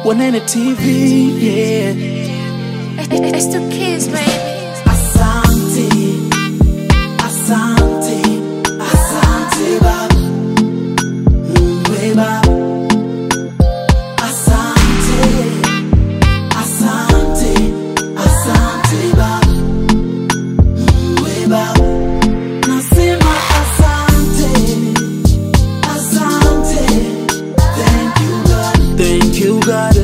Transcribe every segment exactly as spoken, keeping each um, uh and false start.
Wanene T V, yeah. It's the kids, baby. Asante, asante, asante baba, Mungu baba. Asante, asante, asante baba, Mungu baba. Nasema asante, asante, thank you God, thank you God.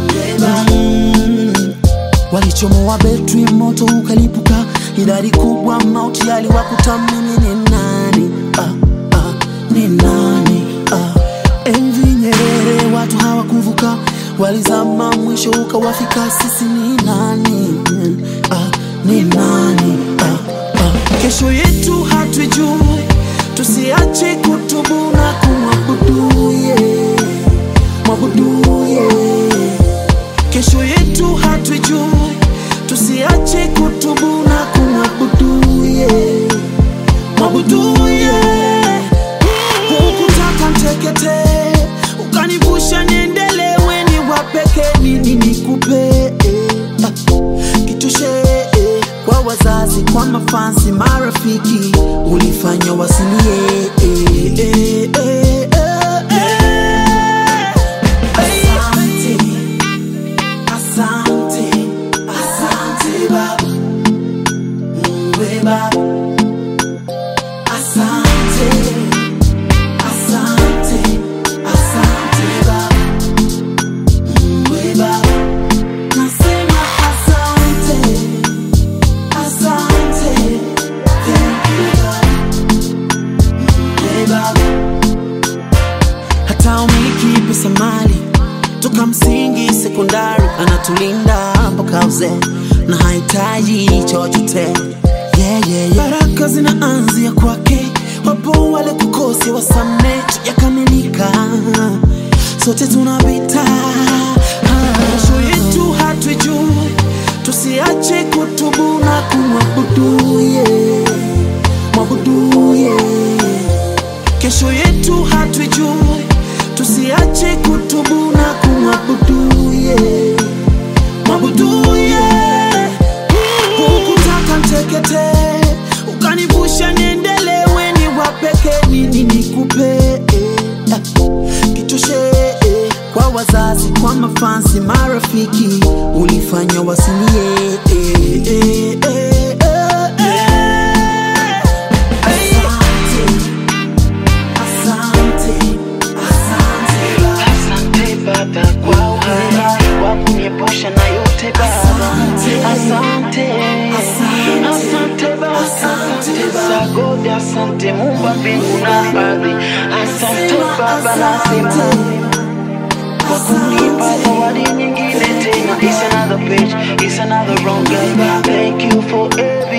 Walichomoa betri moto ukalipuka, idadi kubwa mauti yaliwakuta. Mimi ni nani? Ah, ah, ni nani? Ah, enzi Nyerere watu hawakuvuka, walizama mwisho ukawafika. Sisi ni nani? Ah, ni nani? Ah, ah. Kesho yetu hatujui, tusiache kutubu na kumwabudu yeye, mwabudu yeye. Kesho yetu hatujui, tusiache kutubu na kumwabudu yeye, mwabudu yeye. Hukutaka ntekete, ukanivusha niendelewe, ni wapeke nini nikupe kitoshe. Kwa wazazi, kwa mafansi, marafiki, ulifanya wasilie. Asante, asante baba, Mungu baba. Asante, asante, asante baba, Mungu baba. Nasema asante, asante, thank you God, Mungu baba. Hata umiliki pesa mali toka msingi sekondari, anatulinda mpaka uzee na hahitaji chochote. Yeah, yeah, yeah. Baraka zinaanzia kwake, wapo wale kukosi wasamehe, yakamilika, sote tunapita. Kesho yetu hatujui, tusiache kutubu na kumwabudu yeye, mwabudu yeye. Kesho yetu hatujui, tusiache kutubu na kumwabudu yeye, mwabudu yeye. Hukutaka ntekete, ukanivusha niendelewe, ni wapeke nini nikupe kitoshe. Kwa wazazi, kwa mafansi, marafiki, ulifanya wasilie. Na yote baba, asante, asante baba, asante sagodi, asante Muumba mbingu na ardhi, asante baba, nasema kwa kunipa zawadi nyingine tena. It's another page, it's another wrong guy. Thank you for everything.